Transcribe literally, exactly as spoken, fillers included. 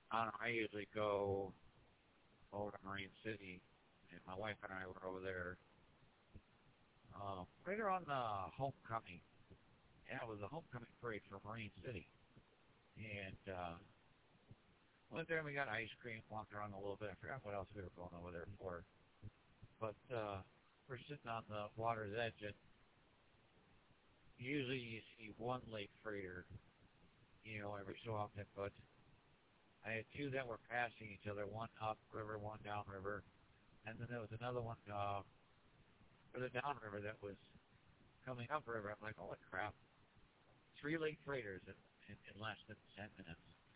I, I usually go over to Marine City, and my wife and I were over there uh, right around the homecoming. Yeah, it was the homecoming parade for Marine City, and uh, went there and we got ice cream, walked around a little bit. I forgot what else we were going over there for, but uh, we're sitting on the water's edge, and usually you see one lake freighter, you know, every so often, but I had two that were passing each other, one upriver, one downriver, and then there was another one uh, for the downriver that was coming upriver. I'm like, holy crap, three lake freighters in, in, in less than ten minutes.